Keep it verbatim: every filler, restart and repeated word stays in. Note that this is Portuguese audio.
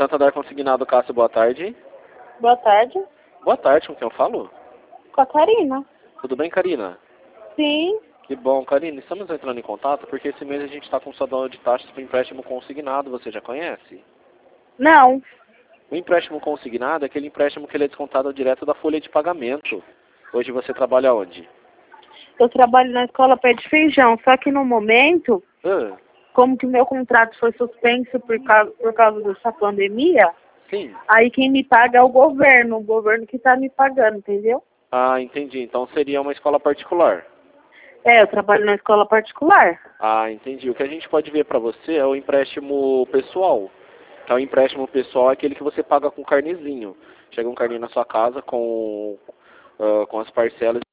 Santander Consignado Cássio, boa tarde. Boa tarde. Boa tarde, com quem eu falo? Com a Karina. Tudo bem, Karina? Sim. Que bom, Karina. Estamos entrando em contato porque esse mês a gente está com o saldo de taxas para empréstimo consignado. Você já conhece? Não. O empréstimo consignado é aquele empréstimo que ele é descontado direto da folha de pagamento. Hoje você trabalha onde? Eu trabalho na escola Pé de Feijão, só que no momento, Ah, como que meu contrato foi suspenso por causa, por causa dessa pandemia, sim. aí quem me paga é o governo, o governo que está me pagando, entendeu? Ah, entendi. Então seria uma escola particular. É, eu trabalho na escola particular. Ah, entendi. O que a gente pode ver para você é o empréstimo pessoal. Que é o empréstimo pessoal é aquele que você paga com carnezinho. Chega um carnê na sua casa com, ah, com as parcelas.